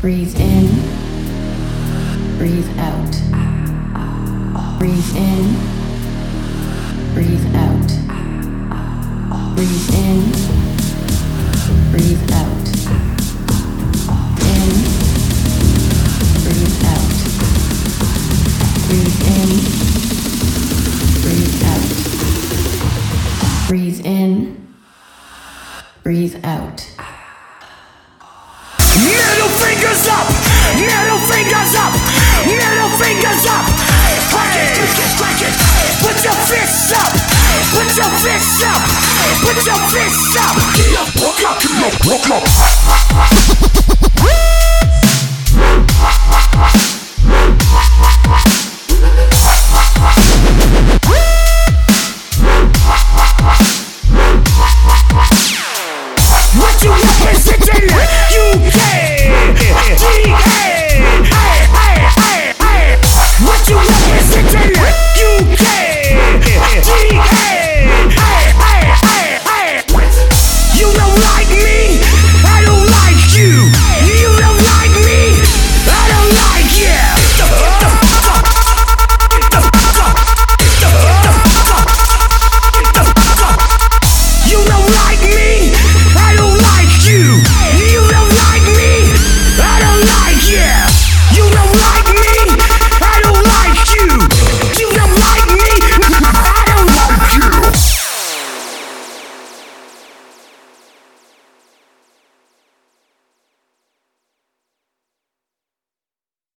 Breathe in, breathe out. Breathe in, breathe out. Breathe in, breathe out. In, breathe out. Breathe in, breathe out. Breathe in, breathe out. Middle fingers up, middle fingers up, middle fingers up. Crank it, put your fists up, put your fists up, put your fists up. Get up, walk up, get up, walk up.